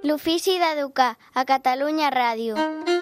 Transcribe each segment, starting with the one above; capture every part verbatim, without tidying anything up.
L'ofici d'educar a Catalunya Ràdio.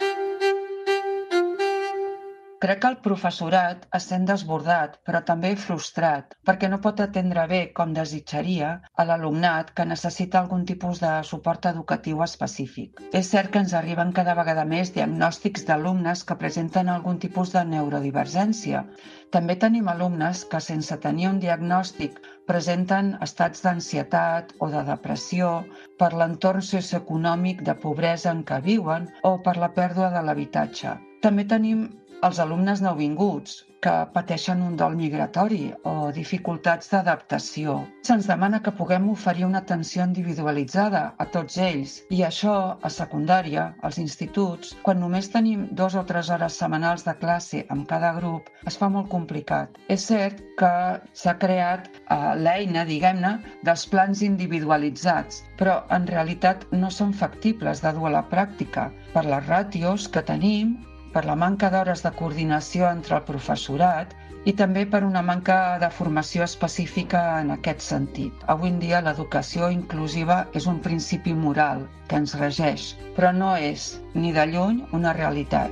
Crec que el professorat es sent desbordat, però també frustrat, perquè no pot atendre bé, com desitjaria, a l'alumnat que necessita algun tipus de suport educatiu específic. És cert que ens arriben cada vegada més diagnòstics d'alumnes que presenten algun tipus de neurodivergència. També tenim alumnes que, sense tenir un diagnòstic, presenten estats d'ansietat o de depressió per l'entorn socioeconòmic de pobresa en què viuen o per la pèrdua de l'habitatge. També tenim els alumnes nouvinguts, que pateixen un dol migratori o dificultats d'adaptació. Se'ns demana que puguem oferir una atenció individualitzada a tots ells, i això, a secundària, als instituts, quan només tenim dos o tres hores setmanals de classe amb cada grup, es fa molt complicat. És cert que s'ha creat eh, l'eina, diguem-ne, dels plans individualitzats, però en realitat no són factibles de dur a la pràctica per les ràtios que tenim, per la manca d'hores de coordinació entre el professorat i també per una manca de formació específica en aquest sentit. Avui en dia l'educació inclusiva és un principi moral que ens regeix, però no és, ni de lluny, una realitat.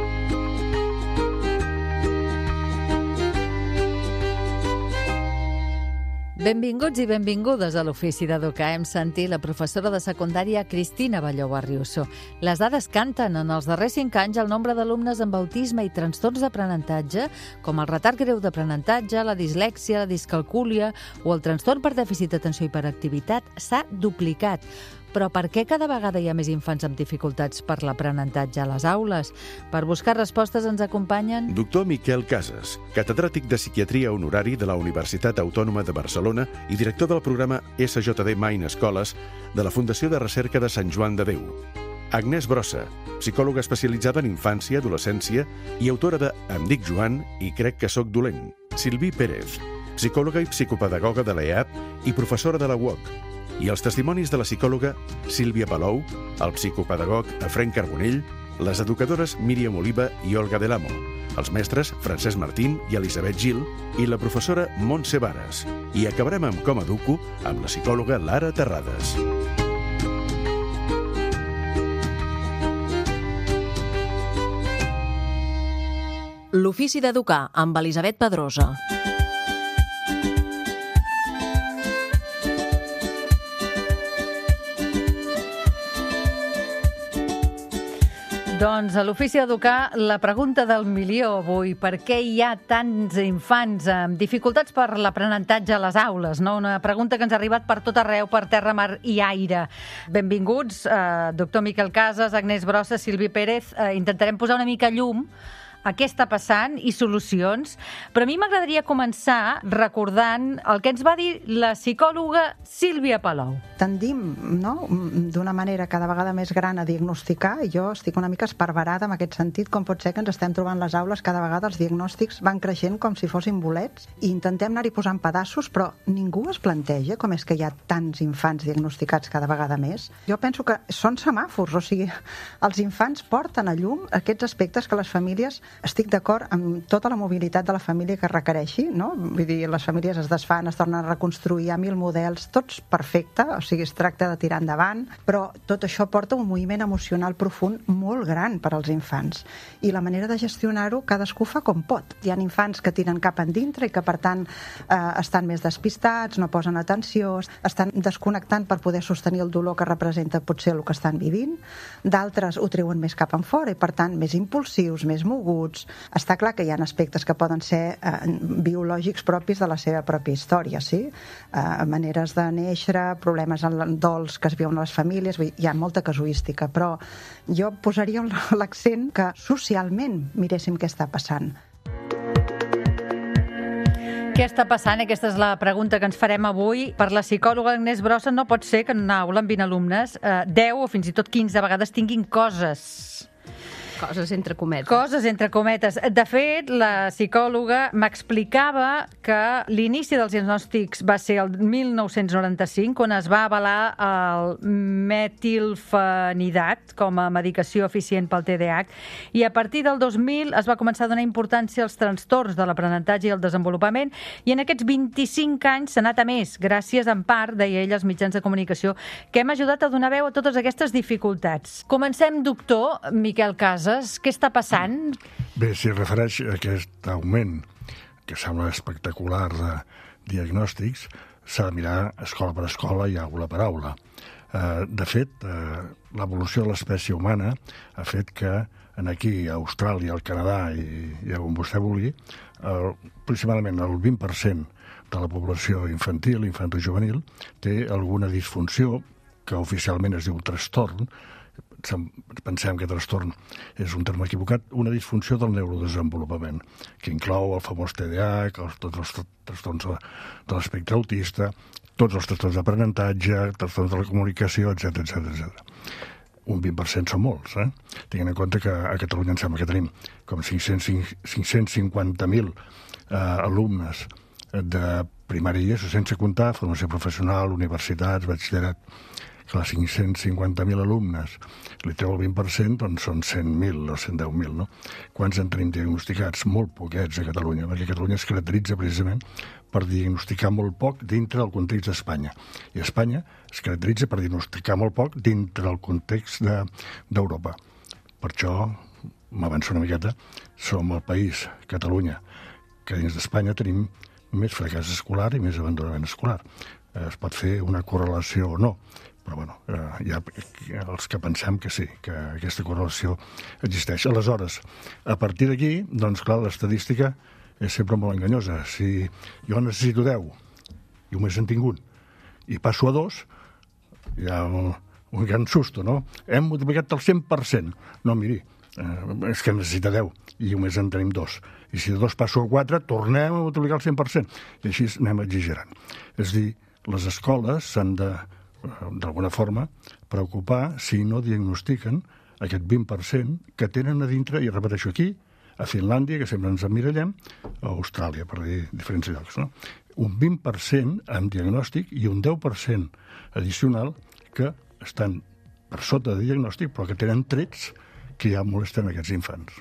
Benvinguts i benvingudes a l'Ofici d'Educar. Hem sentit la professora de secundària Cristina Balló Barriuso. Les dades canten. En els darrers cinc anys el nombre d'alumnes amb autisme i trastorns d'aprenentatge, com el retard greu d'aprenentatge, la dislèxia, la discalcúlia o el trastorn per dèficit d'atenció i hiperactivitat, s'ha duplicat. Però per què cada vegada hi ha més infants amb dificultats per l'aprenentatge a les aules? Per buscar respostes ens acompanyen doctor Miquel Casas, catedràtic de psiquiatria honorari de la Universitat Autònoma de Barcelona i director del programa S J D Mind Escoles de la Fundació de Recerca de Sant Joan de Déu. Agnès Brossa, psicòloga especialitzada en infància, adolescència i autora de Em dic Joan i crec que sóc dolent. Silví Pérez, psicòloga i psicopedagoga de l'E A P i professora de la U O C. I els testimonis de la psicòloga Sílvia Palou, el psicopedagog Efrén Carbonell, les educadores Míriam Oliva i Olga Del Amo, els mestres Francesc Martín i Elisabet Gil i la professora Montse Vares. I acabarem amb Com Educo amb la psicòloga Lara Terrades. L'Ofici d'Educar amb Elisabet Pedrosa. Doncs a l'Ofici d'Educar, la pregunta del milió avui: per què hi ha tants infants amb dificultats per l'aprenentatge a les aules? No? Una pregunta que ens ha arribat per tot arreu, per terra, mar i aire. Benvinguts, eh, doctor Miquel Casas, Agnès Brossa, Silví Pérez. Eh, intentarem posar una mica llum a què està passant i solucions, però a mi m'agradaria començar recordant el que ens va dir la psicòloga Sílvia Palou. Tendim, no?, d'una manera cada vegada més gran a diagnosticar, i jo estic una mica esparverada en aquest sentit, com pot ser que ens estem trobant les aules, cada vegada els diagnòstics van creixent com si fossin bolets, i intentem anar-hi posant pedaços, però ningú es planteja com és que hi ha tants infants diagnosticats cada vegada més. Jo penso que són semàfors, o sigui, els infants porten a llum aquests aspectes que les famílies, estic d'acord amb tota la mobilitat de la família que requereixi, no? Vull dir, les famílies es desfan, es tornen a reconstruir, hi ha mil models, tots perfecte, o sigui, es tracta de tirar endavant, però tot això porta un moviment emocional profund molt gran per als infants. I la manera de gestionar-ho, cadascú fa com pot. Hi ha infants que tiren cap endintre i que, per tant, eh, estan més despistats, no posen atenció, estan desconnectant per poder sostenir el dolor que representa potser el que estan vivint. D'altres ho treuen més cap enfora i, per tant, més impulsius, més moguts. Està clar que hi ha aspectes que poden ser eh, biològics propis de la seva pròpia història, sí? Eh, maneres de néixer, problemes en dols que es viuen a les famílies, hi ha molta casuística, però jo posaria l'accent que socialment miréssim què està passant. Què està passant? Aquesta és la pregunta que ens farem avui. Per la psicòloga Agnès Brossa, no pot ser que en una aula amb vint alumnes, eh, deu o fins i tot quinze vegades tinguin coses. Coses entre cometes. Coses entre cometes. De fet, la psicòloga m'explicava que l'inici dels diagnòstics va ser el mil nou-cents noranta-cinc, quan es va avalar el metilfenidat com a medicació eficient pel T D A H, i a partir del dos mil es va començar a donar importància als trastorns de l'aprenentatge i el desenvolupament, i en aquests vint-i-cinc anys s'ha anat a més, gràcies en part, deia ell, als mitjans de comunicació, que hem ajudat a donar veu a totes aquestes dificultats. Comencem, doctor Miquel Casas. Què està passant? Bé, si es refereix a aquest augment, que sembla espectacular, de diagnòstics, s'ha de mirar escola per escola i aula per aula. De fet, l'evolució de l'espècie humana ha fet que aquí, a Austràlia, al Canadà i, i on vostè vulgui, el, aproximadament el vint per cent de la població infantil, infantojuvenil, té alguna disfunció que oficialment es diu trastorn. Pensem que trastorn és un terme equivocat, una disfunció del neurodesenvolupament, que inclou el famós T D A H, els, tots els trastorns de, de l'espectre autista, tots els trastorns d'aprenentatge, trastorns de la comunicació, etcètera, etcètera, etcètera. Un vint per cent són molts, eh? Tinguent en compte que a Catalunya em sembla que tenim com cinc-cents cinquanta mil eh, alumnes de primària i ESO, sense comptar formació professional, universitats, batxillerat. Clar, cinc-cents cinquanta mil alumnes, li treu el vint per cent, doncs són cent mil o cent deu mil, no? Quants en tenim diagnosticats? Molt poquets a Catalunya, perquè Catalunya es caracteritza precisament per diagnosticar molt poc dintre del context d'Espanya. I Espanya es caracteritza per diagnosticar molt poc dintre del context d'Europa. Per això, m'avanço una miqueta, som el país, Catalunya, que dins d'Espanya tenim més fracàs escolar i més abandonament escolar. Es pot fer una correlació o no, però bueno, eh, hi ha els que pensem que sí, que aquesta correlació existeix. Aleshores, a partir d'aquí, doncs clar, l'estadística és sempre molt enganyosa. Si jo necessito deu i només en tinc un i passo a dos, hi ha un, un gran susto, no? Hem multiplicat el cent per cent. No, miri, eh, és que necessita deu i només en tenim dos. I si de dos passo a quatre, tornem a multiplicar el cent per cent. I així anem exagerant. És a dir, les escoles s'han de, d'alguna forma, preocupar si no diagnostiquen aquest vint per cent que tenen a dintre, i repeteixo aquí, a Finlàndia, que sempre ens emmirallem, a Austràlia, per dir diferents llocs, no? Un vint per cent amb diagnòstic i un deu per cent addicional que estan per sota de diagnòstic, però que tenen trets que ja molesten aquests infants.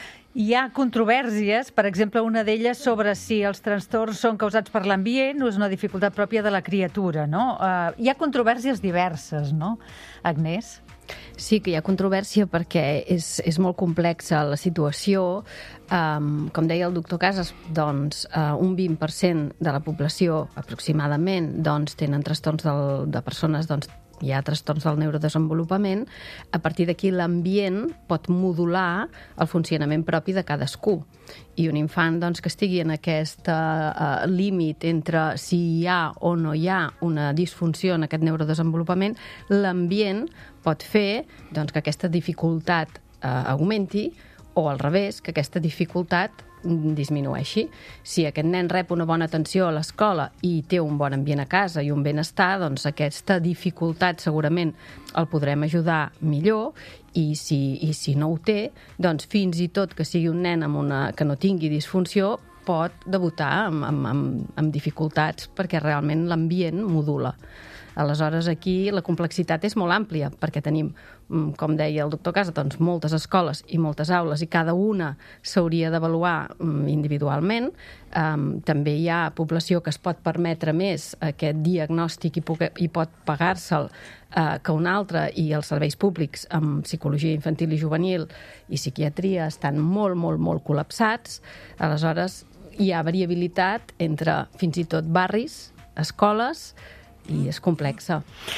Hi ha controvèrsies, per exemple, una d'elles sobre si els trastorns són causats per l'ambient o és una dificultat pròpia de la criatura, no? Uh, hi ha controvèrsies diverses, no, Agnès? Sí que hi ha controvèrsia perquè és, és molt complexa la situació. Um, com deia el doctor Casas, doncs, uh, un vint per cent de la població, aproximadament, doncs, tenen trastorns del, de persones, doncs, hi ha trastorns del neurodesenvolupament. A partir d'aquí l'ambient pot modular el funcionament propi de cadascú. I un infant doncs, que estigui en aquest uh, límit entre si hi ha o no hi ha una disfunció en aquest neurodesenvolupament, l'ambient pot fer doncs, que aquesta dificultat uh, augmenti o al revés, que aquesta dificultat disminueixi. Si aquest nen rep una bona atenció a l'escola i té un bon ambient a casa i un benestar, doncs aquesta dificultat segurament el podrem ajudar millor, i si, i si no ho té, doncs fins i tot que sigui un nen amb una, que no tingui disfunció, pot debutar amb, amb, amb, amb dificultats perquè realment l'ambient modula. Aleshores, aquí la complexitat és molt àmplia, perquè tenim, com deia el doctor Casas, doncs, moltes escoles i moltes aules, i cada una s'hauria d'avaluar individualment. Um, també hi ha població que es pot permetre més aquest diagnòstic i, puc, i pot pagar-se'l uh, que una altra, i els serveis públics amb psicologia infantil i juvenil i psiquiatria estan molt, molt, molt col·lapsats. Aleshores, hi ha variabilitat entre fins i tot barris, escoles, i és complexa.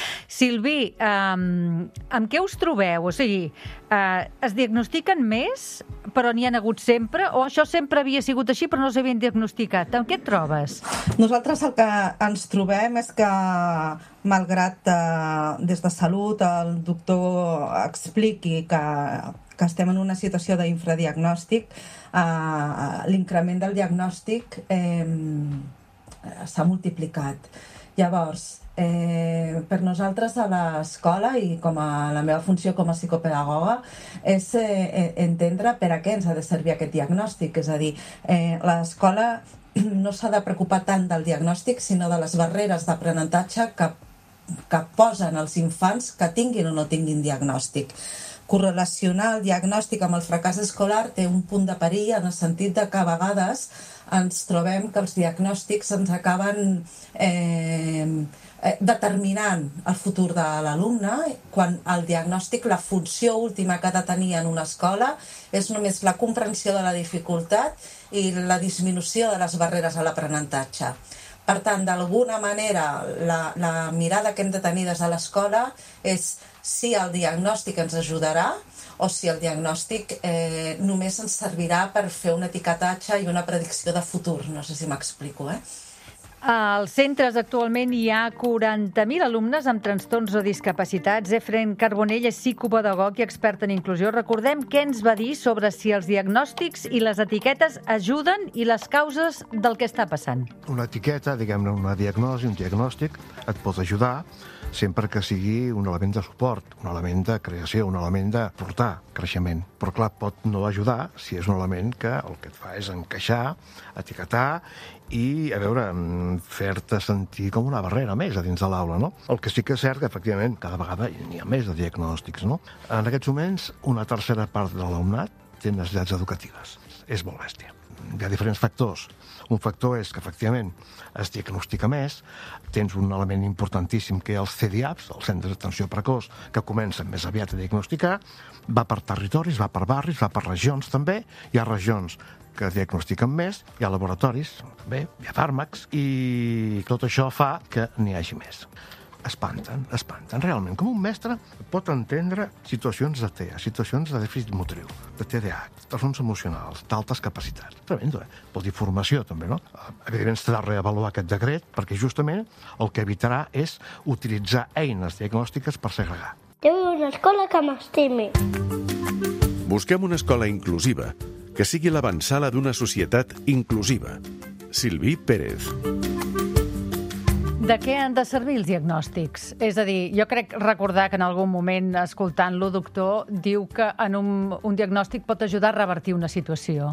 Silvi, um, amb què us trobeu? O sigui, uh, es diagnostiquen més, però n'hi ha hagut sempre? O això sempre havia sigut així, però no s'havien diagnosticat? Amb què et trobes? Nosaltres el que ens trobem és que, malgrat uh, des de Salut el doctor expliqui que, que estem en una situació d'infradiagnòstic, uh, l'increment del diagnòstic eh, s'ha multiplicat. Llavors, eh, per nosaltres a l'escola i com a la meva funció com a psicopedagoga és eh, entendre per a què ens ha de servir aquest diagnòstic. És a dir, eh, l'escola no s'ha de preocupar tant del diagnòstic, sinó de les barreres d'aprenentatge que, que posen els infants que tinguin o no tinguin diagnòstic. Correlacionar el diagnòstic amb el fracàs escolar té un punt de perill en el sentit de que a vegades ens trobem que els diagnòstics ens acaben eh, determinant el futur de l'alumne, quan el diagnòstic, la funció última que ha de tenir en una escola és només la comprensió de la dificultat i la disminució de les barreres a l'aprenentatge. Per tant, d'alguna manera, la, la mirada que hem de tenir des de l'escola és si el diagnòstic ens ajudarà o si el diagnòstic eh, només ens servirà per fer un etiquetatge i una predicció de futur. No sé si m'explico, eh? Als centres actualment hi ha quaranta mil alumnes amb trastorns o discapacitats. Efren Carbonell és psicopedagog i expert en inclusió. Recordem què ens va dir sobre si els diagnòstics i les etiquetes ajuden i les causes del que està passant. Una etiqueta, diguem-ne, una diagnosi, un diagnòstic, et pot ajudar sempre que sigui un element de suport, un element de creació, un element de portar creixement. Però, clar, pot no ajudar si és un element que el que et fa és encaixar, etiquetar i, a veure, fer-te sentir com una barrera més a dins de l'aula, no? El que sí que és cert que, efectivament, cada vegada n'hi ha més de diagnòstics, no? En aquests moments, una tercera part de l'alumnat té necessitats educatives. És molt bèstia. Hi ha diferents factors. Un factor és que, efectivament, es diagnostica més, tens un element importantíssim que és els C D A Ps, els centres d'atenció precoç, que comencen més aviat a diagnosticar, va per territoris, va per barris, va per regions també, hi ha regions que diagnostiquen més, hi ha laboratoris, també, hi ha fàrmacs, i tot això fa que n'hi hagi més. Espanten, espanten. Realment, com un mestre pot entendre situacions de T E A, situacions de dèficit motriu, de T D A H, trastorns emocionals, d'altes capacitats. Tremendo, eh? Vol dir formació, també, no? Evidentment, s'ha de reavaluar aquest decret, perquè justament el que evitarà és utilitzar eines diagnòstiques per segregar. Jo vull una escola que m'estimi. Busquem una escola inclusiva, que sigui l'avançala d'una societat inclusiva. Silví Pérez. De què han de servir els diagnòstics? És a dir, jo crec recordar que en algun moment, escoltant-lo, doctor, diu que en un, un diagnòstic pot ajudar a revertir una situació.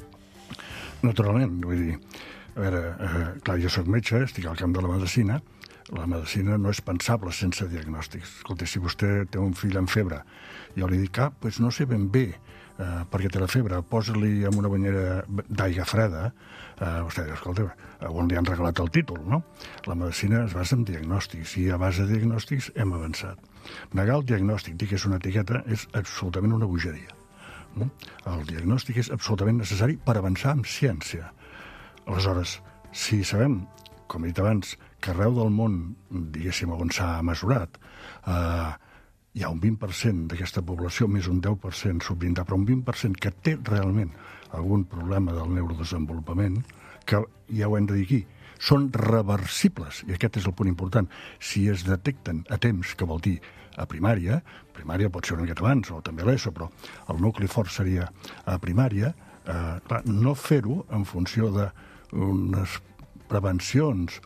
Naturalment, vull dir, a veure, eh, clar, jo soc metge, estic al camp de la medicina, la medicina no és pensable sense diagnòstics. Escolta, si vostè té un fill amb febre, jo li dic, ah, doncs no sé ben bé, eh, perquè té la febre, posa-li en una banyera d'aigua freda, eh, vostè diu, escolta, on li han regalat el títol, no? La medicina es basa en diagnòstics, i a base de diagnòstics hem avançat. Negar el diagnòstic, dir que és una etiqueta, és absolutament una bogeria. No? El diagnòstic és absolutament necessari per avançar en ciència. Aleshores, si sabem, com he dit abans, que arreu del món, diguéssim, on s'ha mesurat, eh, hi ha un vint per cent d'aquesta població, més un deu per cent subvindat, però un vint per cent que té realment algun problema del neurodesenvolupament, que ja ho hem de dir aquí, són reversibles, i aquest és el punt important. Si es detecten a temps, que vol dir a primària, primària pot ser una miqueta abans, o també l'ESO, però el nucli fort seria a primària, eh, clar, no fer-ho en funció d'unes prevencions,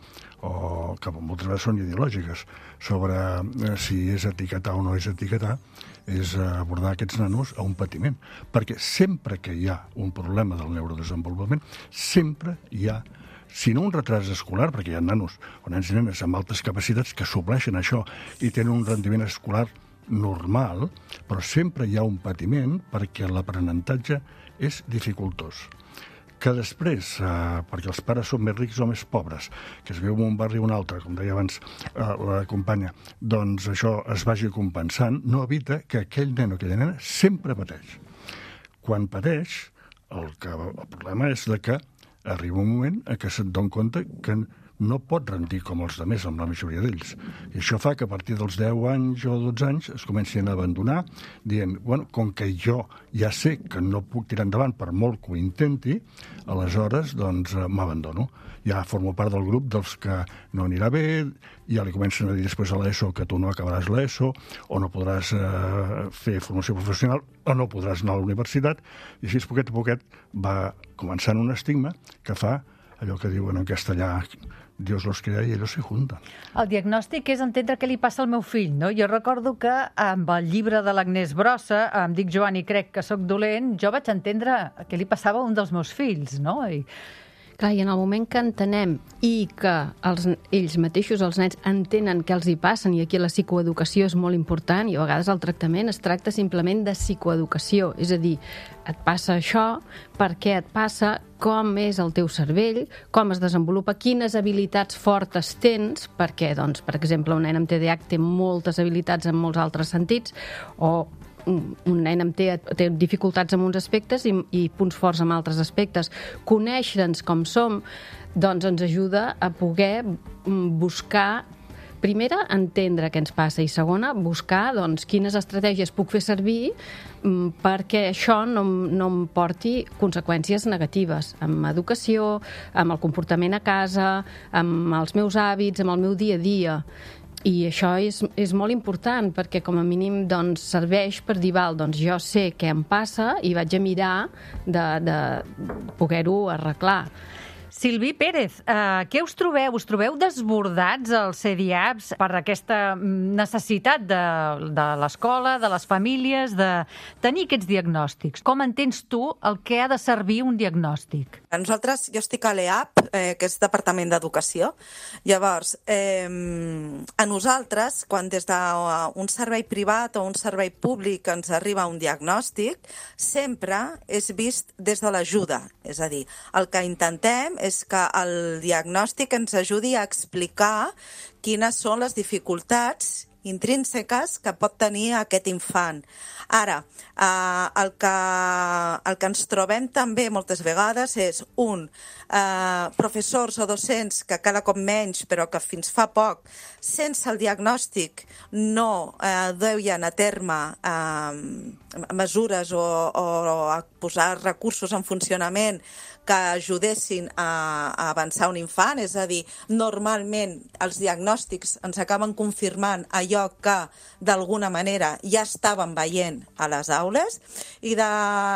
o que moltes vegades són ideològiques, sobre eh, si és etiquetar o no és etiquetar, és abordar aquests nanos a un patiment. Perquè sempre que hi ha un problema del neurodesenvolupament, sempre hi ha, si no un retras escolar, perquè hi ha nanos o nens i nenes amb altes capacitats que supleixen això i tenen un rendiment escolar normal, però sempre hi ha un patiment perquè l'aprenentatge és dificultós. Que després, eh, perquè els pares són més rics o més pobres, que es viu en un barri o un altre, com deia abans eh, la companya, doncs això es vagi compensant, no evita que aquell nen o aquella nena sempre pateix. Quan pateix, el, que, el problema és de que arriba un moment en què se't dona compte que no pot rendir com els altres, amb la majoria d'ells. I això fa que a partir dels deu anys o dotze anys es comencin a abandonar, dient, bueno, com que jo ja sé que no puc tirar endavant per molt que ho intenti, aleshores, doncs, m'abandono. Ja formo part del grup dels que no anirà bé, ja li comencen a dir després a l'ESO que tu no acabaràs l'ESO, o no podràs eh, fer formació professional, o no podràs anar a la universitat, i així, poquet a poquet, va començant un estigma que fa allò que diuen en castellà, Dios los crea y ellos se juntan. El diagnòstic és entendre què li passa al meu fill, no? Jo recordo que amb el llibre de l'Agnès Brossa, em dic Joan i crec que sóc dolent, jo vaig entendre què li passava a un dels meus fills, no? I... Clar, i en el moment que entenem i que els, ells mateixos, els nens, entenen què els hi passen, i aquí la psicoeducació és molt important, i a vegades el tractament es tracta simplement de psicoeducació, és a dir, et passa això, per què et passa, com és el teu cervell, com es desenvolupa, quines habilitats fortes tens, perquè, doncs, per exemple, un nen amb T D A H té moltes habilitats en molts altres sentits, o un nen amb té, té dificultats en uns aspectes i, i punts forts en altres aspectes. Conèixer-nos com som, doncs ens ajuda a poder buscar, primera, entendre què ens passa, i segona, buscar doncs, quines estratègies puc fer servir perquè això no, no em porti conseqüències negatives amb educació, amb el comportament a casa, amb els meus hàbits, amb el meu dia a dia. I això és, és molt important perquè com a mínim doncs, serveix per dir, val, doncs jo sé què em passa i vaig a mirar de, de poder-ho arreglar. Silvi Pérez, eh, què us trobeu? Us trobeu desbordats als C D A P S per aquesta necessitat de, de l'escola, de les famílies, de tenir aquests diagnòstics? Com entens tu el que ha de servir un diagnòstic? A nosaltres, jo estic a l'E A P, eh, que és Departament d'Educació. Llavors, eh, a nosaltres, quan des d'un servei privat o un servei públic ens arriba un diagnòstic, sempre és vist des de l'ajuda. És a dir, el que intentem és que el diagnòstic ens ajudi a explicar quines són les dificultats intrínseques que pot tenir aquest infant. Ara, eh, el, que, el que ens trobem també moltes vegades és un eh, professors o docents que cada cop menys, però que fins fa poc, sense el diagnòstic no eh, duien a terme eh, mesures o, o a posar recursos en funcionament que ajudessin a, a avançar un infant, és a dir, normalment els diagnòstics ens acaben confirmant allò que d'alguna manera ja estàvem veient a les aules, i de,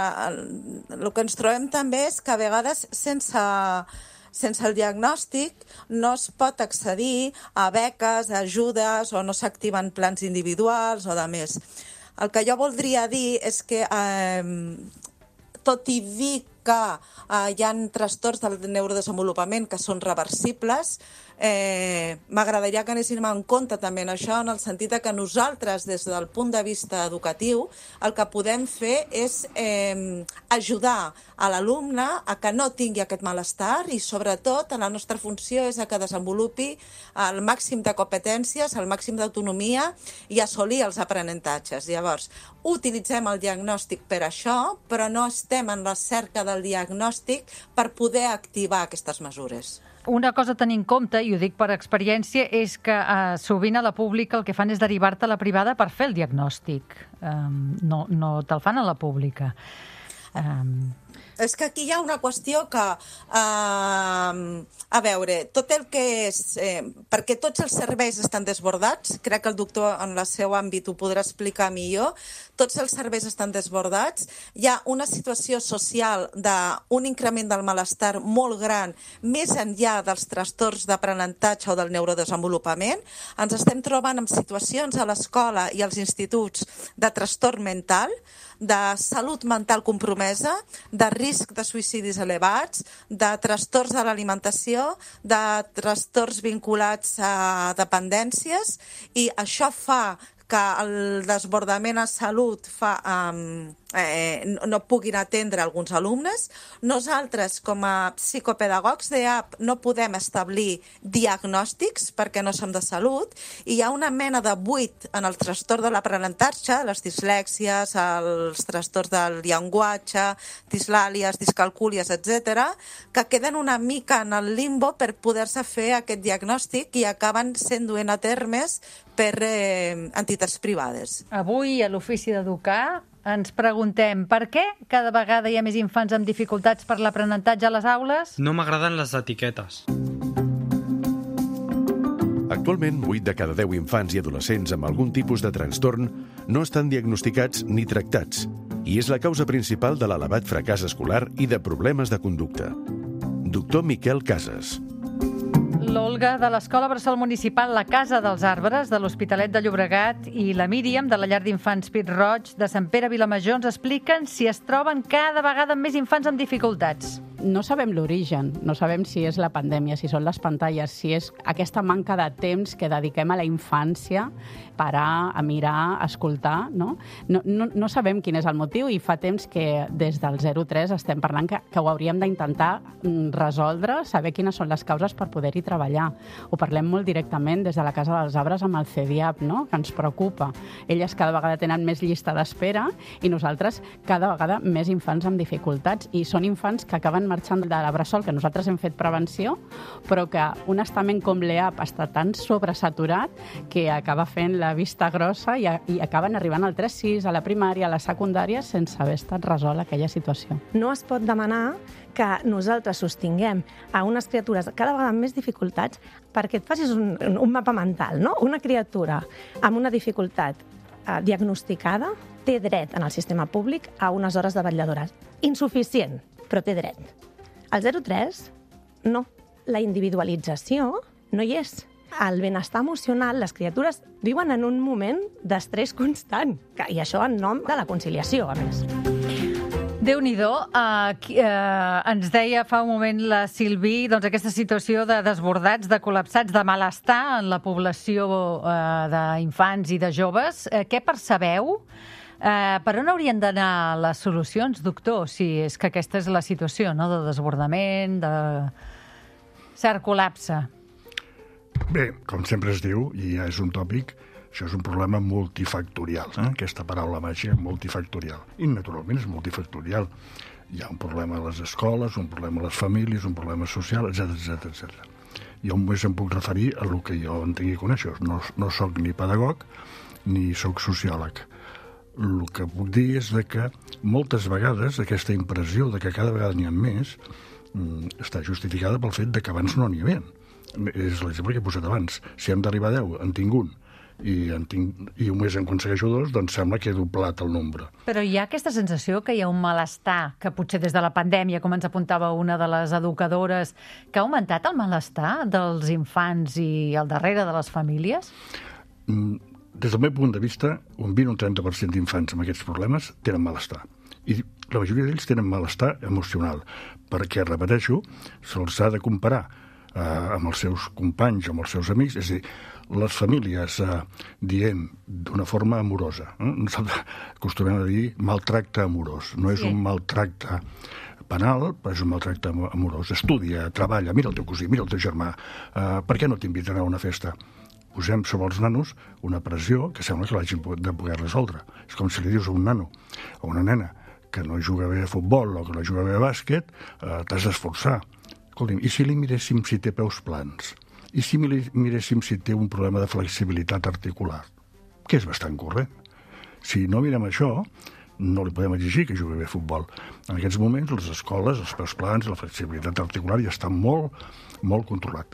el que ens trobem també és que a vegades sense sense el diagnòstic no es pot accedir a beques, a ajudes, o no s'activen plans individuals o de més. El que jo voldria dir és que eh, tot i dir que eh, hi ha trastorns del neurodesenvolupament que són reversibles, eh, m'agradaria que anéssim en compte també en això, en el sentit que nosaltres, des del punt de vista educatiu, el que podem fer és eh, ajudar a l'alumne a que no tingui aquest malestar, i sobretot la nostra funció és a que desenvolupi el màxim de competències, el màxim d'autonomia i assolir els aprenentatges. Llavors, utilitzem el diagnòstic per això, però no estem en la cerca del diagnòstic per poder activar aquestes mesures. Una cosa a tenir en compte, i ho dic per experiència, és que eh, sovint a la pública el que fan és derivar-te a la privada per fer el diagnòstic. Um, no no te'l fan a la pública. Um... És que aquí hi ha una qüestió que, eh, a veure, tot el que és, eh, perquè tots els serveis estan desbordats, crec que el doctor en el seu àmbit ho podrà explicar millor, tots els serveis estan desbordats, hi ha una situació social d'un increment del malestar molt gran, més enllà dels trastorns d'aprenentatge o del neurodesenvolupament. Ens estem trobant en situacions a l'escola i als instituts de trastorn mental, de salut mental compromesa, de risc de suïcidis elevats, de trastorns de l'alimentació, de trastorns vinculats a dependències, i això fa que el desbordament a salut fa, um, eh, no, no puguin atendre alguns alumnes. Nosaltres, com a psicopedagogs d'E A P, no podem establir diagnòstics perquè no som de salut, i hi ha una mena de buit en el trastorn de l'aprenentatge, les dislèxies, els trastorns del llenguatge, dislàlies, discalcúlies, etcètera, que queden una mica en el limbo per poder-se fer aquest diagnòstic i acaben sent duent a termes per eh, entitats privades. Avui, a l'Ofici d'Educar, ens preguntem per què cada vegada hi ha més infants amb dificultats per l'aprenentatge a les aules? No m'agraden les etiquetes. Actualment, vuit de cada deu infants i adolescents amb algun tipus de trastorn no estan diagnosticats ni tractats, i és la causa principal de l'elevat fracàs escolar i de problemes de conducta. Doctor Miquel Casas. L'Olga de l'Escola Bressol Municipal La Casa dels Arbres de l'Hospitalet de Llobregat i la Míriam de la llar d'infants Pit Roig de Sant Pere Vilamajor ens expliquen si es troben cada vegada més infants amb dificultats. No sabem l'origen, no sabem si és la pandèmia, si són les pantalles, si és aquesta manca de temps que dediquem a la infància, parar, a mirar, a escoltar, no? No, no, no sabem quin és el motiu i fa temps que des del zero tres estem parlant que, que ho hauríem d'intentar resoldre, saber quines són les causes per poder-hi treballar. Ho parlem molt directament des de la Casa dels Arbres amb el C D I A P, no? Que ens preocupa. Elles cada vegada tenen més llista d'espera i nosaltres cada vegada més infants amb dificultats, i són infants que acaben marxant de la Bressol, que nosaltres hem fet prevenció, però que un estament com l'E A P està tan sobresaturat que acaba fent la vista grossa i, a, i acaben arribant al tres sis, a la primària, a la secundària, sense haver estat resolt aquella situació. No es pot demanar que nosaltres sostinguem a unes criatures cada vegada amb més dificultats perquè et facis un, un mapa mental, no? Una criatura amb una dificultat eh, diagnosticada té dret en el sistema públic a unes hores de vetlladores. Insuficient, però té dret. Al zero tres, no. La individualització no hi és. El benestar emocional, les criatures viuen en un moment d'estrès constant, i això en nom de la conciliació, a més. Déu-n'hi-do, uh, uh, ens deia fa un moment la Silvi, doncs aquesta situació de desbordats, de col·lapsats, de malestar en la població uh, d'infants i de joves. Uh, què percebeu? Uh, per on haurien d'anar les solucions, doctor, si és que aquesta és la situació, no?, de desbordament, de cert col·lapse? Bé, com sempre es diu, i ja és un tòpic, això és un problema multifactorial, eh? Aquesta paraula màgica, multifactorial. I naturalment és multifactorial. Hi ha un problema a les escoles, un problema a les famílies, un problema social, etcètera, etcètera, etcètera. Jo només em puc referir a el que jo en tingui conèixer. No, no soc ni pedagog ni soc sociòleg. El que puc dir és de que moltes vegades aquesta impressió de que cada vegada n'hi ha més està justificada pel fet de que abans no n'hi havia. És l'exemple que he posat abans. Si hem d'arribar a deu, en tinc un, i, en tinc, i només en aconsegueixo dos, doncs sembla que he doblat el nombre. Però hi ha aquesta sensació que hi ha un malestar, que potser des de la pandèmia, com ens apuntava una de les educadores, que ha augmentat el malestar dels infants i al darrere de les famílies? Des del meu punt de vista, un vint o un trenta per cent d'infants amb aquests problemes tenen malestar. I la majoria d'ells tenen malestar emocional, perquè, repeteixo, se'ls ha de comparar eh, amb els seus companys, amb els seus amics, és a dir, les famílies eh, diem d'una forma amorosa. Eh? Nosaltres acostumem a dir maltracte amorós. No és sí. un maltracte penal, però és un maltracte amorós. Estudia, treballa, mira el teu cosí, mira el teu germà. Eh, per què no t'inviten a una festa? Posem sobre els nanos una pressió que sembla que l'hagin de poder resoldre. És com si li dius a un nano, a una nena, que no juga bé a futbol o que no juga bé a bàsquet, eh, t'has d'esforçar. Escolti'm, i si li miréssim si té peus plans? I si li miréssim si té un problema de flexibilitat articular? Que és bastant corrent. Si no mirem això, no li podem exigir que jugui bé a futbol. En aquests moments, les escoles, els peus plans, la flexibilitat articular ja està molt, molt controlat.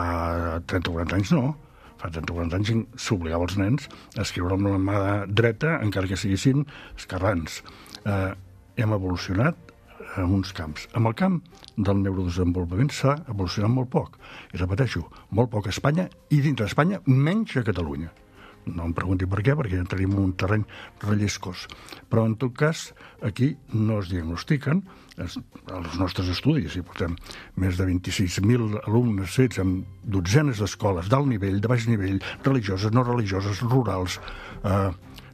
Fa trenta o quaranta anys no. Fa trenta o quaranta anys s'obligava els nens a escriure amb la mà dreta, encara que siguessin esquerrans. Eh, hem evolucionat en uns camps. En el camp del neurodesenvolupament s'ha evolucionat molt poc. I repeteixo, molt poc a Espanya i dintre d'Espanya menys a Catalunya. No em pregunti per què, perquè ja tenim un terreny relliscós. Però, en tot cas, aquí no es diagnostiquen. Es, els nostres estudis, hi portem més de vint-i-sis mil alumnes fets en dotzenes d'escoles d'alt nivell, de baix nivell, religioses, no religioses, rurals, eh,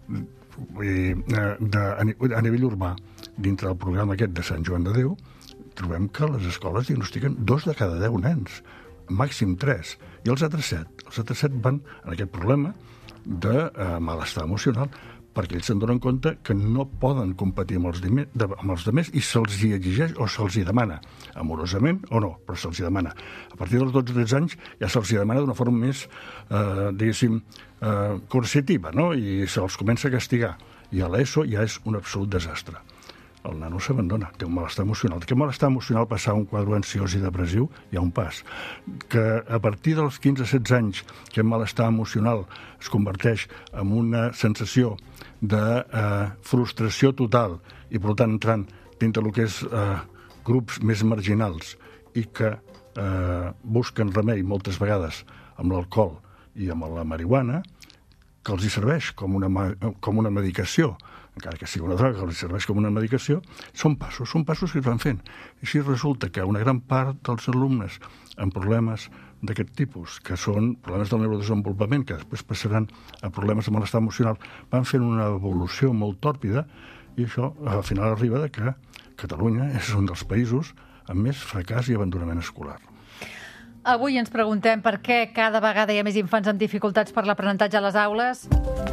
i, eh, de, a nivell urbà. Dintre del programa aquest de Sant Joan de Déu, trobem que les escoles diagnostiquen dos de cada deu nens, màxim tres, i els altres set. Els altres set van en aquest problema de eh, malestar emocional, perquè ells se'n donen compte que no poden competir amb els, de, de, amb els demés i se'ls hi exigeix o se'ls hi demana, amorosament o no, però se'ls hi demana. A partir dels dotze o tretze anys ja se'ls hi demana d'una forma més, eh, diguéssim, eh, coercitiva, no? I se'ls comença a castigar. I a l'ESO ja és un absolut desastre. El nano s'abandona, té un malestar emocional. Aquest malestar emocional passar a un quadre ansiós i depressiu, hi ha un pas. Que a partir dels quinze a setze anys aquest malestar emocional es converteix en una sensació de eh, frustració total i, per tant, entrant dintre del que és eh, grups més marginals i que eh, busquen remei moltes vegades amb l'alcohol i amb la marihuana, que els hi serveix com una, com una medicació, encara que sigui una droga, que els serveix com una medicació, són passos, són passos que es van fent. I així resulta que una gran part dels alumnes amb problemes d'aquest tipus, que són problemes del neurodesenvolupament, que després passaran a problemes de malestar emocional, van fent una evolució molt tòrpida i això al final arriba de que Catalunya és un dels països amb més fracàs i abandonament escolar. Avui ens preguntem per què cada vegada hi ha més infants amb dificultats per l'aprenentatge a les aules.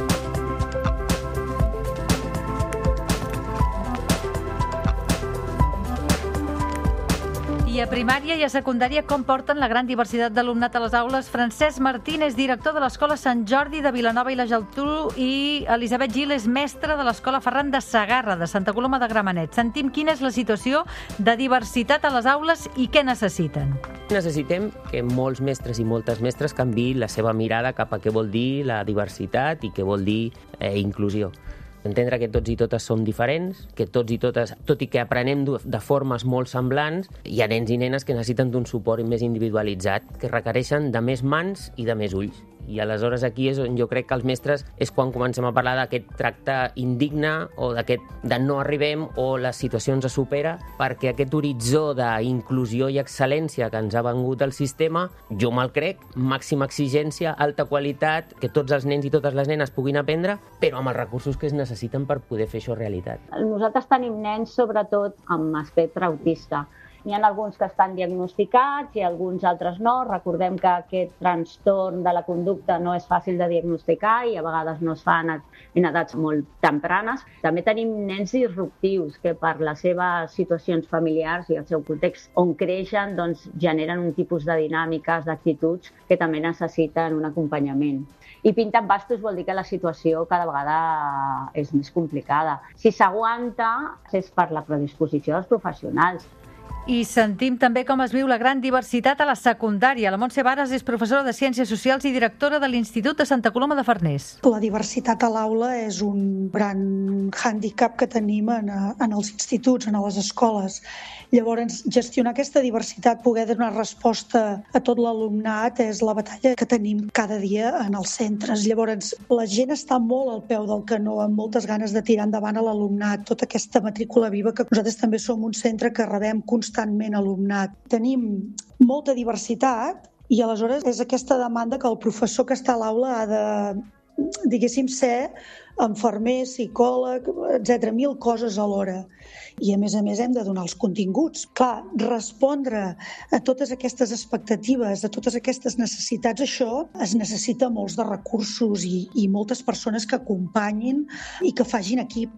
I a primària i a secundària com porten la gran diversitat d'alumnat a les aules? Francesc Martín és director de l'Escola Sant Jordi de Vilanova i la Geltrú i Elisabet Gil és mestra de l'Escola Ferran de Segarra de Santa Coloma de Gramenet. Sentim quina és la situació de diversitat a les aules i què necessiten. Necessitem que molts mestres i moltes mestres canviïn la seva mirada cap a què vol dir la diversitat i què vol dir eh, inclusió. Entendre que tots i totes som diferents, que tots i totes, tot i que aprenem de formes molt semblants, hi ha nens i nenes que necessiten d'un suport més individualitzat, que requereixen de més mans i de més ulls. I aleshores aquí és on jo crec que els mestres és quan comencem a parlar d'aquest tracte indigne o d'aquest de no arribem o la situació ens supera, perquè aquest horitzó d'inclusió i excel·lència que ens ha vengut el sistema, jo me'l crec, màxima exigència, alta qualitat, que tots els nens i totes les nenes puguin aprendre, però amb els recursos que es necessiten per poder fer això realitat. Nosaltres tenim nens, sobretot, amb espectre autista. N'hi ha alguns que estan diagnosticats i alguns altres no. Recordem que aquest trastorn de la conducta no és fàcil de diagnosticar i a vegades no es fa en edats molt tempranes. També tenim nens disruptius que per les seves situacions familiars i el seu context on creixen doncs, generen un tipus de dinàmiques, d'actituds que també necessiten un acompanyament. I pintant bastos vol dir que la situació cada vegada és més complicada. Si s'aguanta és per la predisposició dels professionals. I sentim també com es viu la gran diversitat a la secundària. La Montse Vares és professora de Ciències Socials i directora de l'Institut de Santa Coloma de Farners. La diversitat a l'aula és un gran hàndicap que tenim en, en els instituts, en les escoles. Llavors, gestionar aquesta diversitat, poder donar resposta a tot l'alumnat, és la batalla que tenim cada dia en els centres. Llavors, la gent està molt al peu del canó, amb moltes ganes de tirar endavant a l'alumnat, tota aquesta matrícula viva, que nosaltres també som un centre que rebem constantment alumnat. Tenim molta diversitat i aleshores és aquesta demanda que el professor que està a l'aula ha de, diguéssim, ser infermer, psicòleg, etcètera, mil coses alhora. I, a més a més, hem de donar els continguts. Clar, respondre a totes aquestes expectatives, a totes aquestes necessitats, això es necessita molts de recursos i, i moltes persones que acompanyin i que facin equip.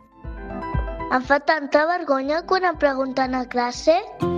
Em fa tanta vergonya quan em pregunten a classe.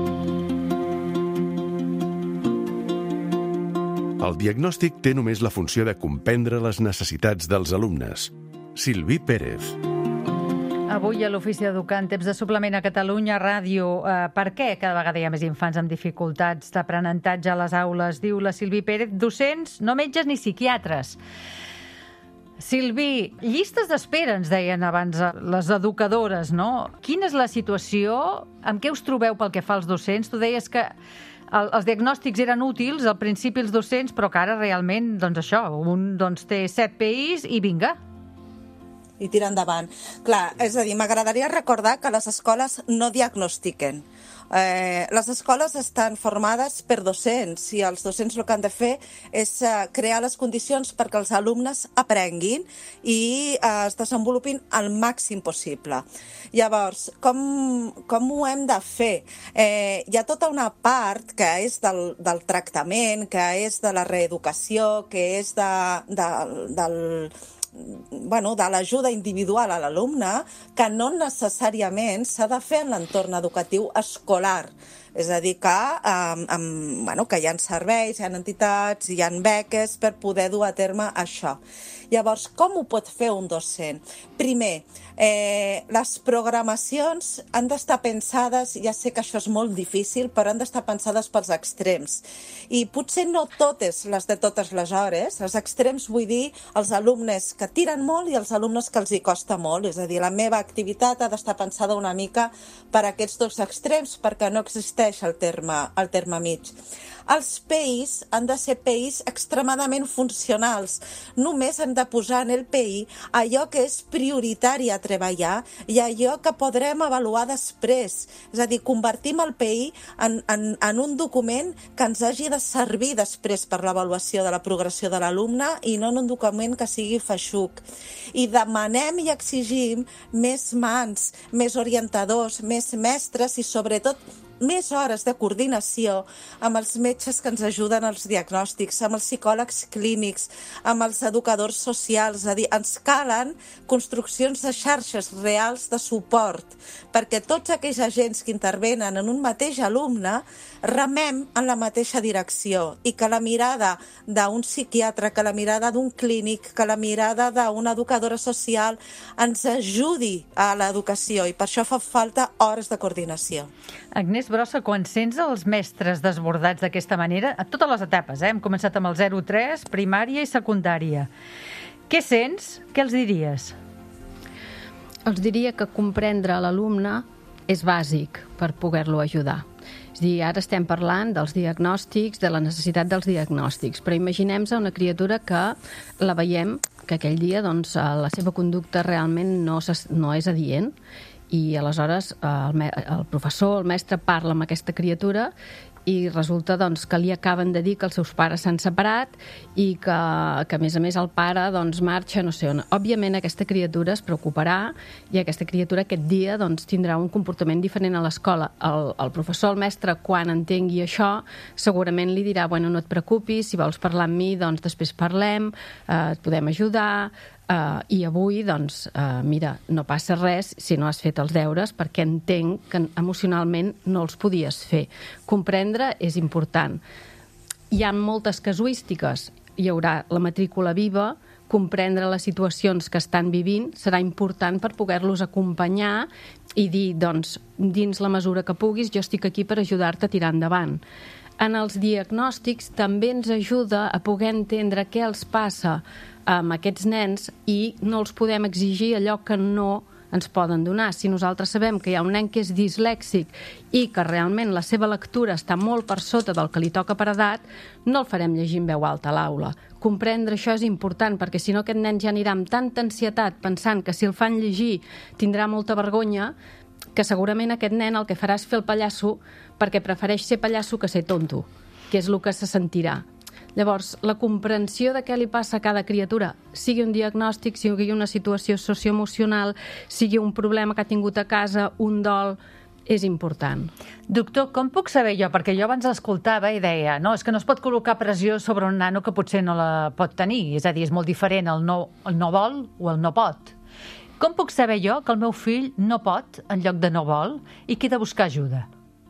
El diagnòstic té només la funció de comprendre les necessitats dels alumnes. Silvi Pérez. Avui a l'Ofici d'Educar en temps de suplement a Catalunya Ràdio. Eh, per què cada vegada hi ha més infants amb dificultats d'aprenentatge a les aules? Diu la Silvi Pérez, docents, no metges ni psiquiatres. Silvi, llistes d'espera, ens deien abans les educadores, no? Quina és la situació? Amb què us trobeu pel que fa als docents? Tu deies que el, els diagnòstics eren útils al principi els docents, però que ara realment, doncs això, un doncs, té set P Is i vinga. I tira endavant. Clar, és a dir, m'agradaria recordar que les escoles no diagnostiquen. Eh, les escoles estan formades per docents i els docents el que han de fer és eh, crear les condicions perquè els alumnes aprenguin i eh, es desenvolupin al màxim possible. Llavors, com, com ho hem de fer? Eh, hi ha tota una part que és del, del tractament, que és de la reeducació, que és de, de, del... bueno, de l'ajuda individual a l'alumne, que no necessàriament s'ha de fer en l'entorn educatiu escolar. És a dir, que, um, um, bueno, que hi ha serveis, hi ha entitats, hi ha beques per poder dur a terme això. Llavors, com ho pot fer un docent? Primer, eh, les programacions han d'estar pensades, ja sé que això és molt difícil, però han d'estar pensades pels extrems. I potser no totes les de totes les hores, els extrems vull dir els alumnes que tiren molt i els alumnes que els hi costa molt. És a dir, la meva activitat ha d'estar pensada una mica per aquests dos extrems, perquè no existeix existeix el terme, el terme mig. Els P I s han de ser P I s extremadament funcionals. Només han de posar en el P I allò que és prioritari a treballar i allò que podrem avaluar després. És a dir, convertim el P I en, en, en un document que ens hagi de servir després per l'avaluació de la progressió de l'alumne i no en un document que sigui feixuc. I demanem i exigim més mans, més orientadors, més mestres i sobretot més hores de coordinació amb els metges que ens ajuden als diagnòstics, amb els psicòlegs clínics, amb els educadors socials. És a dir, ens calen construccions de xarxes reals de suport, perquè tots aquells agents que intervenen en un mateix alumne remem en la mateixa direcció i que la mirada d'un psiquiatre, que la mirada d'un clínic, que la mirada d'una educadora social ens ajudi a l'educació i per això fa falta hores de coordinació. Agnès Brossa, quan sents els mestres desbordats d'aquesta manera, a totes les etapes, eh? Hem començat amb el zero tres, primària i secundària. Què sents? Què els diries? Els diria que comprendre l'alumne és bàsic per poder-lo ajudar. És a dir, ara estem parlant dels diagnòstics, de la necessitat dels diagnòstics, però imaginem-se una criatura que la veiem que aquell dia doncs, la seva conducta realment no, no és adient i aleshores el, el professor, el mestre, parla amb aquesta criatura i resulta doncs, que li acaben de dir que els seus pares s'han separat i que, que a més a més el pare doncs, marxa no sé on. Òbviament aquesta criatura es preocuparà i aquesta criatura aquest dia doncs, tindrà un comportament diferent a l'escola. El, el professor, el mestre, quan entengui això, segurament li dirà, bueno, no et preocupis, si vols parlar amb mi, doncs després parlem, eh, et podem ajudar. Uh, I avui, doncs, uh, mira, no passa res si no has fet els deures perquè entenc que emocionalment no els podies fer. Comprendre és important. Hi ha moltes casuístiques. Hi haurà la matrícula viva, comprendre les situacions que estan vivint serà important per poder-los acompanyar i dir, doncs, dins la mesura que puguis, jo estic aquí per ajudar-te a tirar endavant. En els diagnòstics també ens ajuda a poder entendre què els passa amb aquests nens i no els podem exigir allò que no ens poden donar. Si nosaltres sabem que hi ha un nen que és dislèxic i que realment la seva lectura està molt per sota del que li toca per edat, no el farem llegir en veu alta a l'aula. Comprendre això és important, perquè si no aquest nen ja anirà amb tanta ansietat pensant que si el fan llegir tindrà molta vergonya, que segurament aquest nen el que farà és fer el pallasso perquè prefereix ser pallasso que ser tonto, que és el que se sentirà. Llavors, la comprensió de què li passa a cada criatura, sigui un diagnòstic, sigui una situació socioemocional, sigui un problema que ha tingut a casa, un dol, és important. Doctor, com puc saber jo? Perquè jo abans l'escoltava i deia, no, és que no es pot col·locar pressió sobre un nano que potser no la pot tenir. És a dir, és molt diferent el no, el no vol o el no pot. Com puc saber jo que el meu fill no pot en lloc de no vol i que he de buscar ajuda?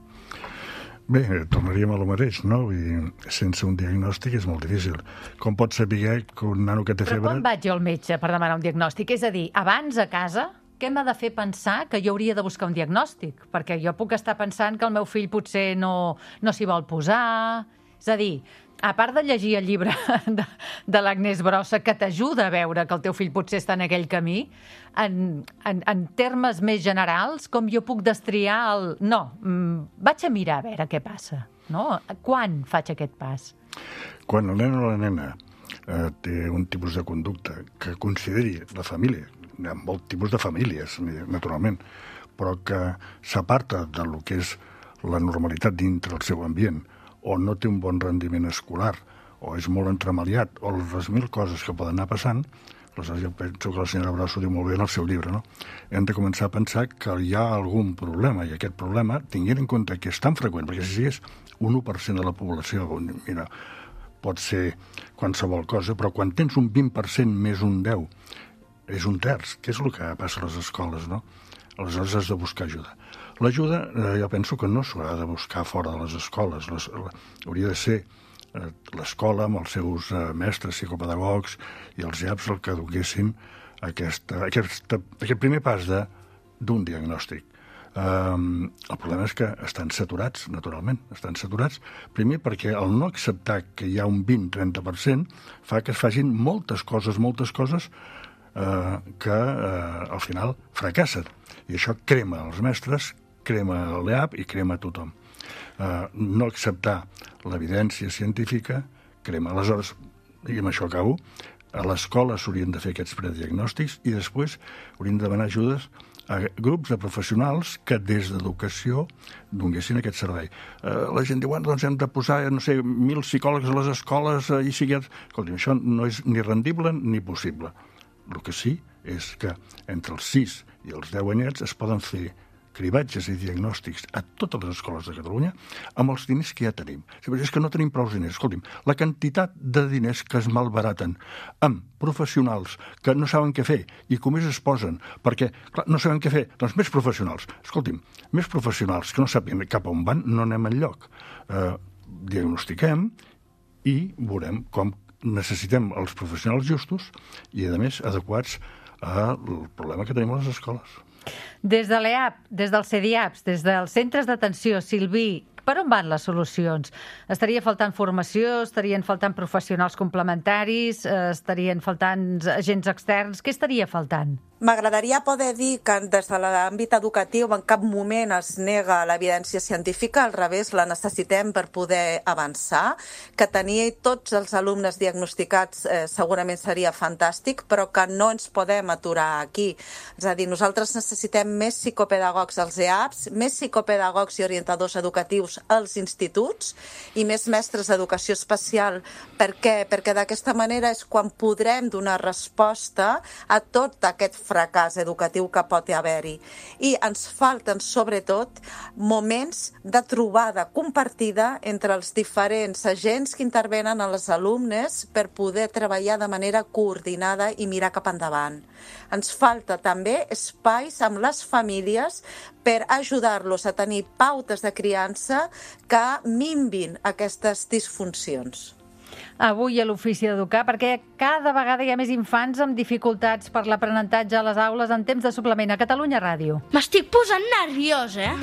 Bé, tornaríem a lo mateix, no? I sense un diagnòstic és molt difícil. Com pots saber que un nano que té febre... Però quan vaig jo al metge per demanar un diagnòstic? És a dir, abans a casa, què m'ha de fer pensar que jo hauria de buscar un diagnòstic? Perquè jo puc estar pensant que el meu fill potser no, no s'hi vol posar... És a dir, a part de llegir el llibre de, de l'Agnès Brossa, que t'ajuda a veure que el teu fill potser està en aquell camí, en, en, en termes més generals, com jo puc destriar el... No, vaig a mirar a veure què passa. No? Quan faig aquest pas? Quan el nen o la nena eh, té un tipus de conducta que consideri la família, hi ha molt tipus de famílies, naturalment, però que s'aparta del que és la normalitat dintre el seu ambient, o no té un bon rendiment escolar, o és molt entremaliat, o les mil coses que poden anar passant, aleshores jo penso que la senyora Brossa ho diu molt bé en el seu llibre, no? Hem de començar a pensar que hi ha algun problema, i aquest problema, tinguent en compte que és tan freqüent, perquè si és un u per cent de la població, mira, pot ser qualsevol cosa, però quan tens un vint per cent més un deu, és un terç, que és el que passa a les escoles, no? Aleshores has de buscar ajuda. L'ajuda, eh, jo penso que no s'haurà de buscar fora de les escoles. Les, la, hauria de ser eh, l'escola amb els seus eh, mestres, psicopedagogs i els I A Ps el que donessin aquesta, aquesta, aquest primer pas de, d'un diagnòstic. Um, el problema és que estan saturats, naturalment, estan saturats, primer perquè el no acceptar que hi ha un vint a trenta per cent fa que es facin moltes coses, moltes coses eh, que eh, al final fracassen. I això crema els mestres, crema l'E A P i crema tothom. eh, no acceptar l'evidència científica, creiem. Aleshores, i amb això acabo, a l'escola s'haurien de fer aquests prediagnòstics i després haurien de demanar ajudes a grups de professionals que des d'educació donguessin aquest servei. Eh, la gent diu, bueno, doncs hem de posar, no sé, mil psicòlegs a les escoles eh, i psiquiatres. Escolti, això no és ni rendible ni possible. El que sí és que entre els sis i els deu anyets es poden fer cribatges i diagnòstics a totes les escoles de Catalunya amb els diners que ja tenim. És que no tenim prou diners. Escolti'm, la quantitat de diners que es malbaraten amb professionals que no saben què fer i com més es posen, perquè clar, no saben què fer, doncs més professionals. Escolti'm, més professionals que no sàpien cap on van, no anem enlloc. Eh, diagnostiquem i veurem com necessitem els professionals justos i, a més, adequats al problema que tenim a les escoles. Des de l'E A P, des dels C D I A Ps, des dels centres d'atenció, Silví, per on van les solucions? Estaria faltant formació, estarien faltant professionals complementaris, estarien faltant agents externs? Què estaria faltant? M'agradaria poder dir que des de l'àmbit educatiu en cap moment es nega l'evidència científica, al revés, la necessitem per poder avançar, que tenir tots els alumnes diagnosticats eh, segurament seria fantàstic, però que no ens podem aturar aquí. És a dir, nosaltres necessitem més psicopedagogs als E A Ps, més psicopedagogs i orientadors educatius als instituts i més mestres d'educació especial. Per què? Perquè d'aquesta manera és quan podrem donar resposta a tot aquest fracàs educatiu que pot haver-hi. I ens falten, sobretot, moments de trobada compartida entre els diferents agents que intervenen a les alumnes per poder treballar de manera coordinada i mirar cap endavant. Ens falta també espais amb les famílies per ajudar-los a tenir pautes de criança que minvin aquestes disfuncions. Avui a l'Ofici d'Educar, perquè cada vegada hi ha més infants amb dificultats per l'aprenentatge a les aules en temps de suplement a Catalunya Ràdio. M'estic posant nerviosa, eh?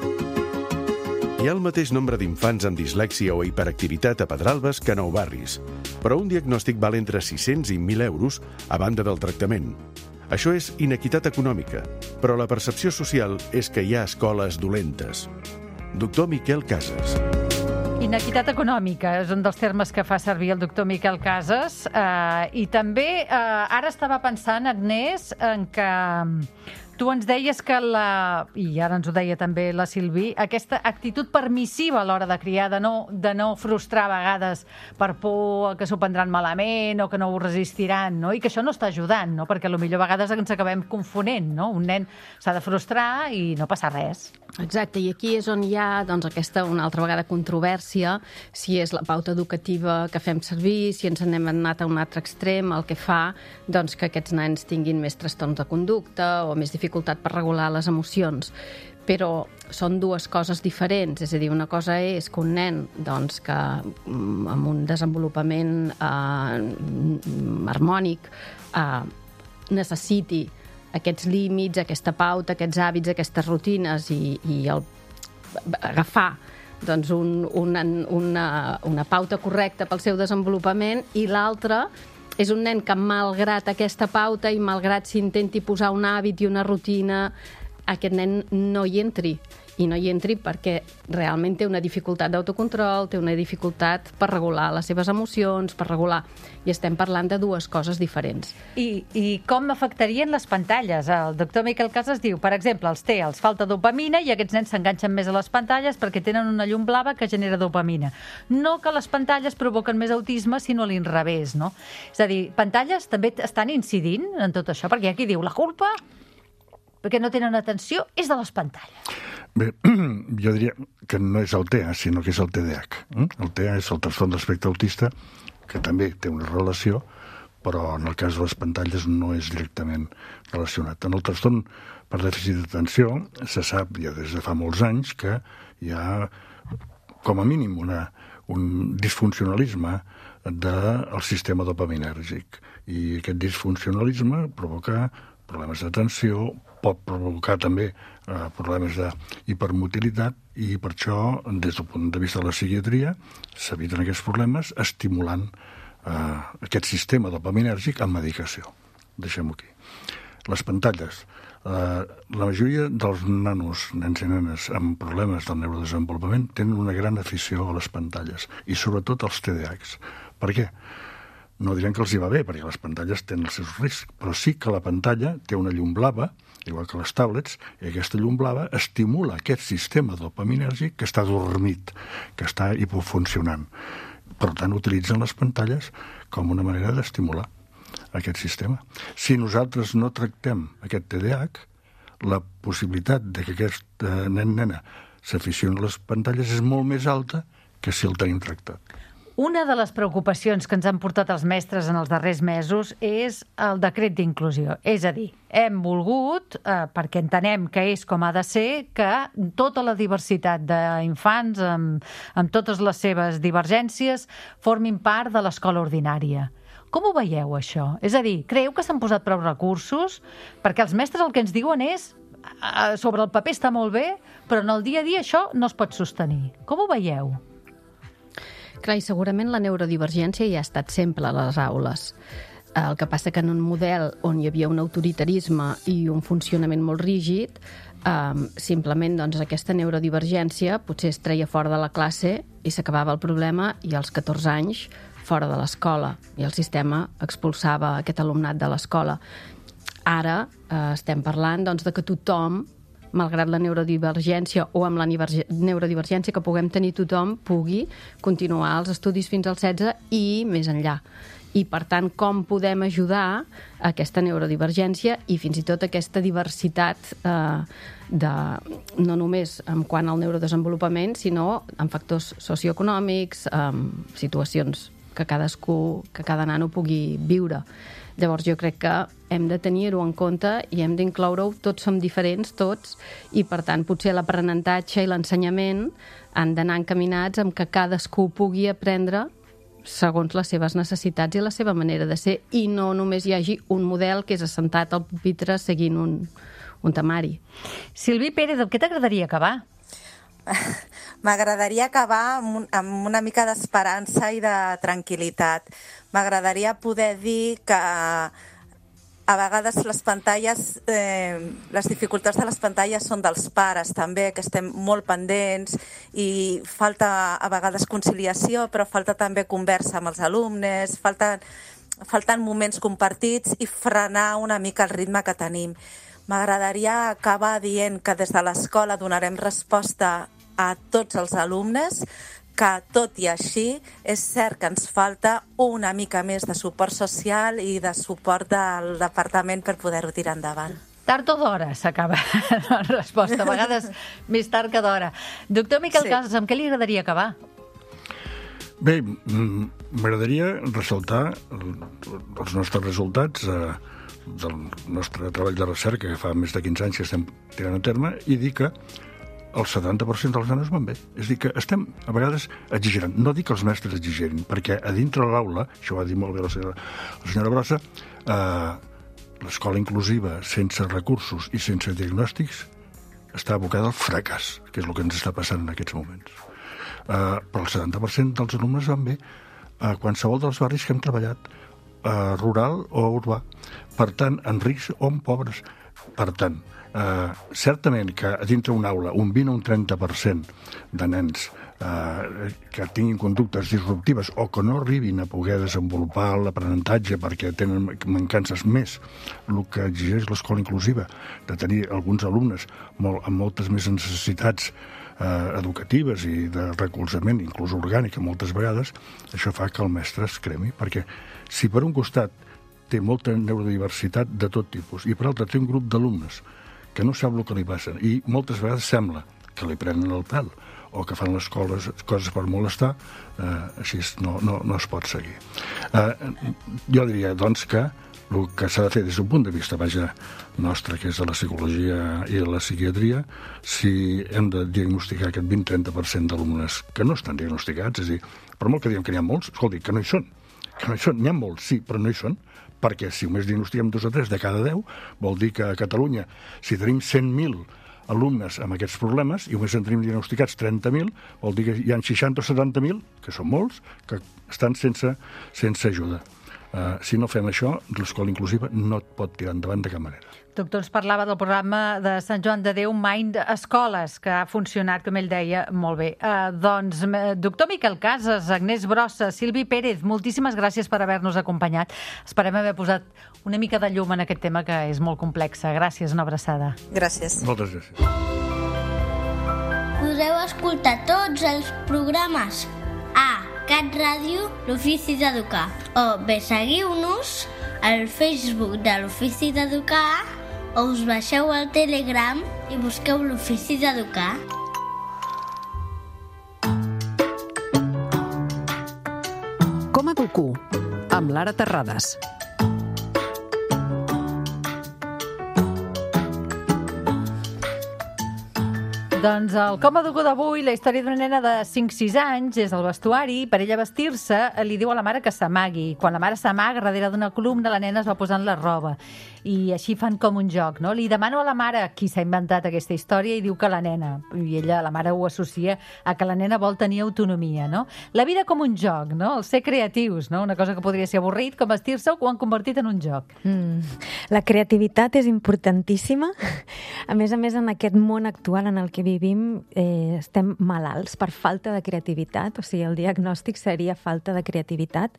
Hi ha el mateix nombre d'infants amb dislèxia o hiperactivitat a Pedralbes que a Nou Barris, però un diagnòstic val entre sis-cents i mil euros a banda del tractament. Això és inequitat econòmica, però la percepció social és que hi ha escoles dolentes. Doctor Miquel Casas. Inequitat econòmica és un dels termes que fa servir el doctor Miquel Casas eh, i també eh, ara estava pensant, Agnès, en que tu ens deies que la, i ara ens ho deia també la Silví, aquesta actitud permissiva a l'hora de criar, de no, de no frustrar a vegades per por que s'ho prendran malament o que no ho resistiran, no? I que això no està ajudant, no? Perquè potser a vegades ens acabem confonent, no? Un nen s'ha de frustrar i no passa res. Exacte, i aquí és on hi ha doncs, aquesta una altra vegada controvèrsia, si és la pauta educativa que fem servir, si ens n'hem anat a un altre extrem, el que fa doncs, que aquests nens tinguin més trastorns de conducta o més dificultat per regular les emocions. Però són dues coses diferents, és a dir, una cosa és que un nen doncs, que amb un desenvolupament eh, harmònic eh, necessiti aquests límits, aquesta pauta, aquests hàbits, aquestes rutines i, i el, agafar doncs, un, una, una, una pauta correcta pel seu desenvolupament, i l'altra és un nen que, malgrat aquesta pauta i malgrat s'intenti posar un hàbit i una rutina, aquest nen no hi entri. I no hi entri perquè realment té una dificultat d'autocontrol, té una dificultat per regular les seves emocions, per regular... I estem parlant de dues coses diferents. I, i com afectarien les pantalles? El doctor Miquel Casas diu, per exemple, els té, els falta dopamina i aquests nens s'enganxen més a les pantalles perquè tenen una llum blava que genera dopamina. No que les pantalles provoquen més autisme, sinó a l'inrevés, no? És a dir, pantalles també estan incidint en tot això, perquè hi ha qui diu, la culpa, perquè no tenen atenció, és de les pantalles. Bé, jo diria que no és el T E A, sinó que és el T D A H. El T E A és el trastorn d'espectre autista, que també té una relació, però en el cas de les pantalles no és directament relacionat. En el trastorn per dèficit d'atenció se sap ja des de fa molts anys que hi ha com a mínim una, un disfuncionalisme del sistema dopaminèrgic. I aquest disfuncionalisme provoca problemes d'atenció, pot provocar també eh, problemes d'hipermotilitat, i per això, des del punt de vista de la psiquiatria, s'eviten aquests problemes estimulant eh, aquest sistema dopaminèrgic amb medicació. Deixem-ho aquí. Les pantalles. Uh, la majoria dels nanos, nens i nenes amb problemes del neurodesenvolupament tenen una gran afició a les pantalles i sobretot als T D A Hs. Per què? No direm que els hi va bé, perquè les pantalles tenen els seus riscs, però sí que la pantalla té una llum blava, igual que les tablets, i aquesta llum blava estimula aquest sistema dopaminèrgic que està dormit, que està hipofuncionant. Per tant, utilitzen les pantalles com una manera d'estimular aquest sistema. Si nosaltres no tractem aquest T D A H, la possibilitat de que aquest nen-nena s'aficioni a les pantalles és molt més alta que si el tenim tractat. Una de les preocupacions que ens han portat els mestres en els darrers mesos és el decret d'inclusió. És a dir, hem volgut, eh, perquè entenem que és com ha de ser, que tota la diversitat d'infants, amb, amb totes les seves divergències, formin part de l'escola ordinària. Com ho veieu, això? És a dir, creieu que s'han posat prou recursos? Perquè els mestres el que ens diuen és sobre el paper està molt bé, però en el dia a dia això no es pot sostenir. Com ho veieu? Clar, i segurament la neurodivergència ja ha estat sempre a les aules. El que passa que en un model on hi havia un autoritarisme i un funcionament molt rígid, eh, simplement doncs, aquesta neurodivergència potser es treia fora de la classe i s'acabava el problema i als catorze anys fora de l'escola i el sistema expulsava aquest alumnat de l'escola. Ara eh, estem parlant doncs, de que tothom, malgrat la neurodivergència o amb la neurodivergència que puguem tenir tothom, pugui continuar els estudis fins als setze i més enllà. I, per tant, com podem ajudar a aquesta neurodivergència i fins i tot aquesta diversitat eh, de, no només en quant al neurodesenvolupament, sinó en factors socioeconòmics, en situacions que cadascú, que cada nano pugui viure. Llavors jo crec que hem de tenir-ho en compte i hem d'incloure-ho, tots som diferents, tots, i per tant potser l'aprenentatge i l'ensenyament han d'anar encaminats amb que cadascú pugui aprendre segons les seves necessitats i la seva manera de ser, i no només hi hagi un model que és assentat al pupitre seguint un, un temari. Silvi Pérez, amb què t'agradaria acabar? M'agradaria acabar amb, un, amb una mica d'esperança i de tranquil·litat. M'agradaria poder dir que a vegades les pantalles, eh, les dificultats de les pantalles són dels pares també, que estem molt pendents i falta a vegades conciliació, però falta també conversa amb els alumnes, falten, falten moments compartits i frenar una mica el ritme que tenim. M'agradaria acabar dient que des de l'escola donarem resposta a tots els alumnes, que tot i així és cert que ens falta una mica més de suport social i de suport del departament per poder-ho tirar endavant. Tard o d'hora s'acaba la resposta, a vegades més tard que d'hora. Doctor Miquel sí. Casas, amb què li agradaria acabar? Bé, m'agradaria ressaltar els nostres resultats eh, del nostre treball de recerca, que fa més de quinze anys que estem tirant a terme, i dir que el setanta per cent dels nanos van bé. És a dir, que estem, a vegades, exagerant. No dic que els mestres exagerin, perquè a dintre de l'aula, això ho va dir molt bé la senyora, la senyora Brossa, eh, l'escola inclusiva sense recursos i sense diagnòstics està abocada al fracàs, que és el que ens està passant en aquests moments. Eh, però el setanta per cent dels alumnes van bé a qualsevol dels barris que hem treballat, eh, rural o urbà. Per tant, en rics o en pobres. Per tant, Uh, certament que a dintre una aula un vint o un trenta per cent de nens uh, que tinguin conductes disruptives o que no arribin a poder desenvolupar l'aprenentatge perquè tenen mancances més, el que exigeix l'escola inclusiva, de tenir alguns alumnes molt, amb moltes més necessitats uh, educatives i de recolzament, inclús orgànica moltes vegades, això fa que el mestre es cremi, perquè si per un costat té molta neurodiversitat de tot tipus i per altre té un grup d'alumnes que no sap el que li passa, i moltes vegades sembla que li prenen el pèl o que fan les coses, coses per molestar, eh, així no, no, no es pot seguir. Eh, jo diria, doncs, que el que s'ha de fer des d'un punt de vista, vaja, nostre, que és de la psicologia i de la psiquiatria, si hem de diagnosticar aquest vint a trenta per cent d'alumnes que no estan diagnosticats, és a dir, per molt que diguem que n'hi ha molts, escolti, que no hi són, que no hi són, n'hi ha molts, sí, però no hi són, perquè si només diagnostiquem dos o tres de cada deu, vol dir que a Catalunya, si tenim cent mil alumnes amb aquests problemes i només en tenim diagnosticats trenta mil, vol dir que hi ha seixanta o setanta mil, que són molts, que estan sense, sense ajuda. Uh, si no fem això, l'escola inclusiva no et pot tirar endavant de cap manera. Doctor, ens parlava del programa de Sant Joan de Déu, Mind Escoles, que ha funcionat, com ell deia, molt bé. Uh, doncs, doctor Miquel Casas, Agnès Brossa, Silvi Pérez, moltíssimes gràcies per haver-nos acompanyat. Esperem haver posat una mica de llum en aquest tema que és molt complex. Gràcies, una abraçada. Gràcies. Moltes gràcies. Podeu escoltar tots els programes a Cat Ràdio, l'Ofici d'Educar, o bé seguiu-nos al Facebook de l'Ofici d'Educar o us baixeu al Telegram i busqueu l'Ofici d'Educar. Com educo? Amb Lara Terrades. Doncs el Com educo d'avui, la història d'una nena de cinc sis anys, és el vestuari. Per ella vestir-se, li diu a la mare que s'amagui. Quan la mare s'amaga, darrere d'una columna, la nena es va posant la roba. I així fan com un joc, no? Li demano a la mare qui s'ha inventat aquesta història i diu que la nena. I ella, la mare, ho associa a que la nena vol tenir autonomia, no? La vida com un joc, no? El ser creatius, no? Una cosa que podria ser avorrit, com vestir-se, ho han convertit en un joc. Mm. La creativitat és importantíssima. A més a més, en aquest món actual en el que vivim, eh, estem malalts per falta de creativitat, o sigui, el diagnòstic seria falta de creativitat,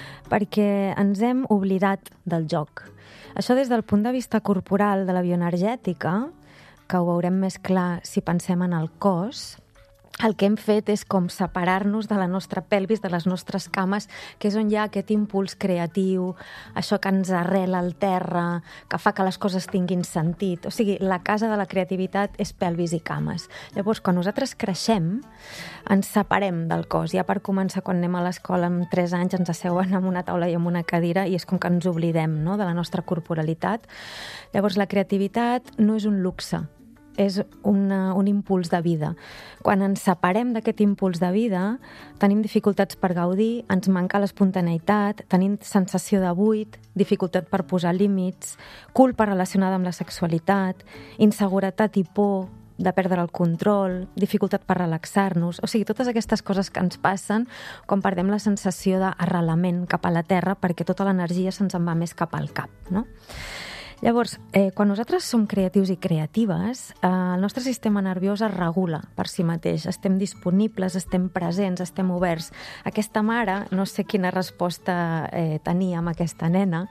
perquè ens hem oblidat del joc. Això des del punt de vista corporal de la bioenergètica, que ho veurem més clar si pensem en el cos, el que hem fet és com separar-nos de la nostra pelvis, de les nostres cames, que és on hi ha aquest impuls creatiu, això que ens arrela al terra, que fa que les coses tinguin sentit. O sigui, la casa de la creativitat és pelvis i cames. Llavors, quan nosaltres creixem, ens separem del cos. Ja per començar, quan anem a l'escola amb tres anys, ens asseuen en una taula i en una cadira i és com que ens oblidem, no?, de la nostra corporalitat. Llavors, la creativitat no és un luxe, és una, un impuls de vida. Quan ens separem d'aquest impuls de vida, tenim dificultats per gaudir, ens manca l'espontaneïtat, tenim sensació de buit, dificultat per posar límits, culpa relacionada amb la sexualitat, inseguretat i por de perdre el control, dificultat per relaxar-nos. O sigui, totes aquestes coses que ens passen quan perdem la sensació d'arrelament cap a la terra perquè tota l'energia se'ns en va més cap al cap, no? Llavors, eh, quan nosaltres som creatius i creatives, eh, el nostre sistema nerviós es regula per si mateix. Estem disponibles, estem presents, estem oberts. Aquesta mare, no sé quina resposta eh, tenia amb aquesta nena,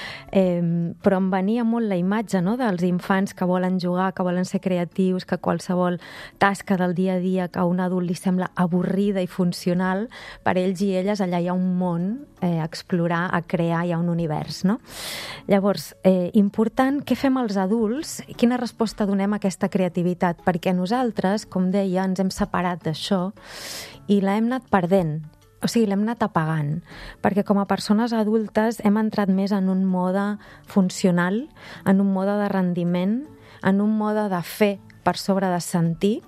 eh, però em venia molt la imatge, no?, dels infants que volen jugar, que volen ser creatius, que qualsevol tasca del dia a dia que a un adult li sembla avorrida i funcional, per ells i elles allà hi ha un món eh, a explorar, a crear, hi ha un univers, no? Llavors, eh, important, què fem els adults? Quina resposta donem a aquesta creativitat? Perquè nosaltres, com deia, ens hem separat d'això i l'hem anat perdent. O sigui, l'hem anat apagant, perquè com a persones adultes hem entrat més en un mode funcional, en un mode de rendiment, en un mode de fer per sobre de sentir.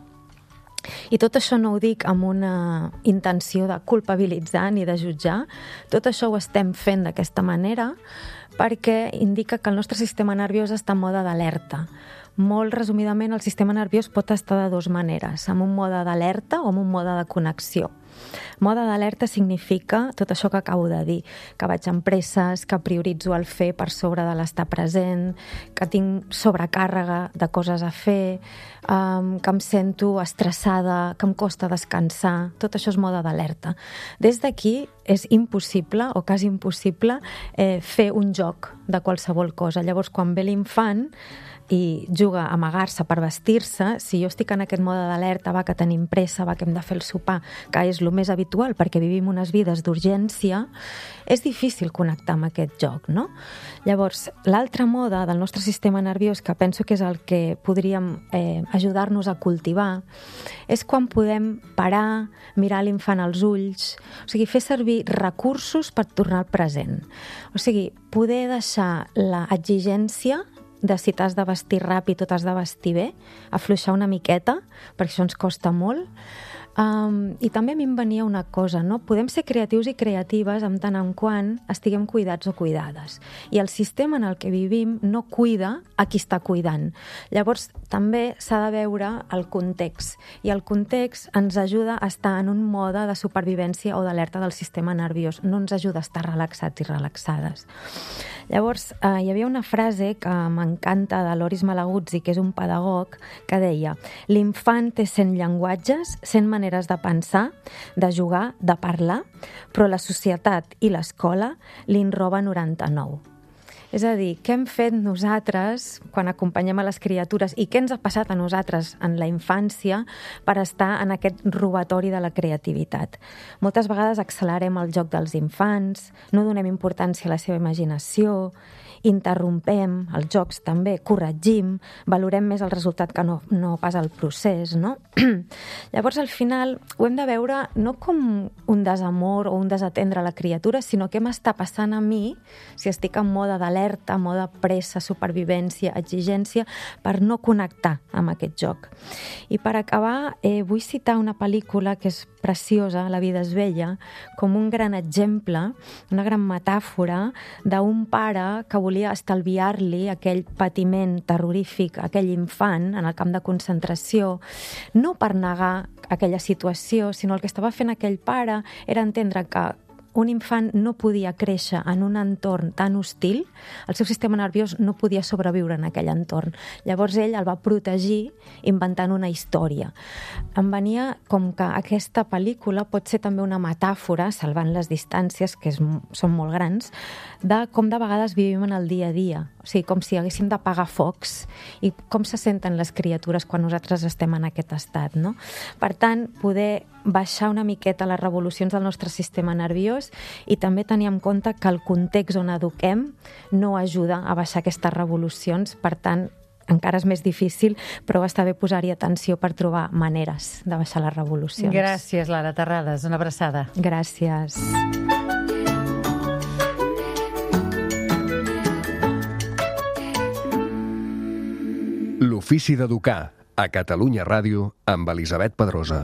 I tot això no ho dic amb una intenció de culpabilitzar ni de jutjar, tot això ho estem fent d'aquesta manera perquè indica que el nostre sistema nerviós està en mode d'alerta. Molt resumidament, el sistema nerviós pot estar de dues maneres, amb un mode d'alerta o amb un mode de connexió. Mode d'alerta significa tot això que acabo de dir, que vaig amb presses, que prioritzo el fer per sobre de l'estar present, que tinc sobrecàrrega de coses a fer, um, que em sento estressada, que em costa descansar. Tot això és mode d'alerta. Des d'aquí és impossible, o quasi impossible, eh, fer un joc de qualsevol cosa. Llavors, quan ve l'infant i juga a amagar-se per vestir-se, si jo estic en aquest mode d'alerta, va que tenim pressa, va que hem de fer el sopar, que és el més habitual perquè vivim unes vides d'urgència, és difícil connectar amb aquest joc, no? Llavors, l'altre mode del nostre sistema nerviós, que penso que és el que podríem eh, ajudar-nos a cultivar, és quan podem parar, mirar l'infant als ulls, o sigui, fer servir recursos per tornar al present. O sigui, poder deixar l'exigència de si t'has de vestir ràpid o t'has de vestir bé, afluixar una miqueta, perquè això ens costa molt, Um, I també a mi em venia una cosa, no? Podem ser creatius i creatives en tant en quant estiguem cuidats o cuidades. I el sistema en el que vivim no cuida a qui està cuidant. Llavors, també s'ha de veure el context. I el context ens ajuda a estar en un mode de supervivència o d'alerta del sistema nerviós. No ens ajuda a estar relaxats i relaxades. Llavors, eh, hi havia una frase que m'encanta de Loris Malaguzzi, que és un pedagog, que deia: l'infant té cent llenguatges, cent maneres de pensar, de jugar, de parlar, però la societat i l'escola li en roba noranta-nou. És a dir, què hem fet nosaltres quan acompanyem a les criatures i què ens ha passat a nosaltres en la infància per estar en aquest robatori de la creativitat. Moltes vegades accelerem el joc dels infants, no donem importància a la seva imaginació, interrompem els jocs també, corregim, valorem més el resultat que no, no pas el procés, no? Llavors, al final, ho hem de veure no com un desamor o un desatendre a la criatura, sinó què m'està passant a mi si estic en mode d'alerta, mode pressa, supervivència, exigència, per no connectar amb aquest joc. I per acabar, eh, vull citar una pel·lícula que és preciosa, La vida és bella, com un gran exemple, una gran metàfora d'un pare que volia estalviar-li aquell patiment terrorífic, aquell infant en el camp de concentració, no per negar aquella situació, sinó el que estava fent aquell pare era entendre que un infant no podia créixer en un entorn tan hostil, el seu sistema nerviós no podia sobreviure en aquell entorn. Llavors ell el va protegir inventant una història. Em venia com que aquesta pel·lícula pot ser també una metàfora, salvant les distàncies, que és, són molt grans, de com de vegades vivim en el dia a dia. O sigui, com si haguéssim d'apagar focs i com se senten les criatures quan nosaltres estem en aquest estat, no? Per tant, poder baixar una miqueta les revolucions del nostre sistema nerviós i també tenir en compte que el context on eduquem no ajuda a baixar aquestes revolucions, per tant, encara és més difícil, però està bé posar-hi atenció per trobar maneres de baixar les revolucions. Gràcies, Lara Terrades. Una abraçada. Gràcies. L'ofici d'educar, a Catalunya Ràdio, amb Elisabet Pedrosa.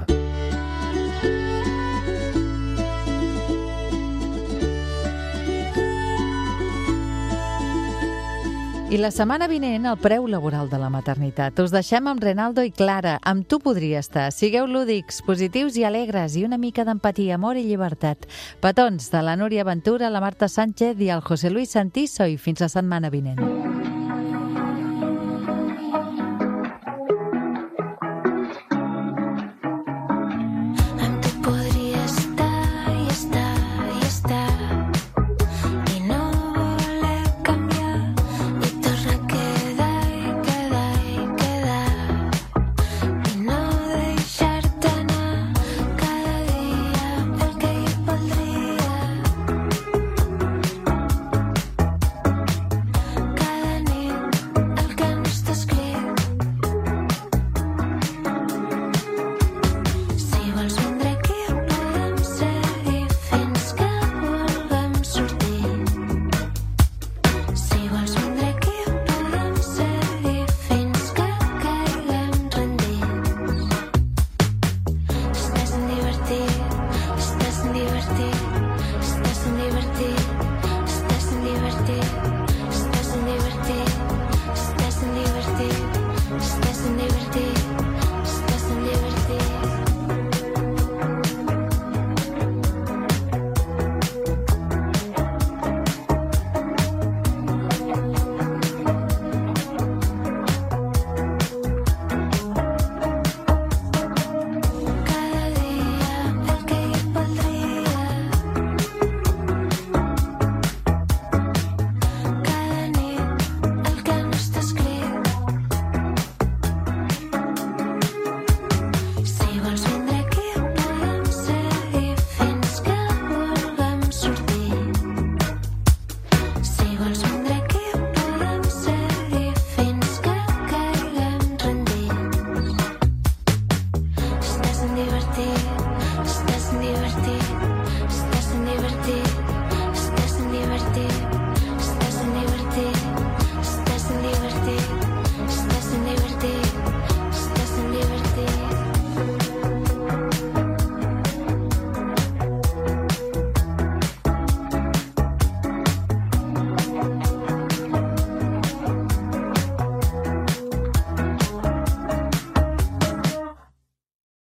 I la setmana vinent, el preu laboral de la maternitat. Us deixem amb Renaldo i Clara. Amb tu podria estar. Sigueu lúdics, positius i alegres i una mica d'empatia, amor i llibertat. Petons de la Núria Ventura, la Marta Sánchez i el José Luis Santiso. I fins la setmana vinent.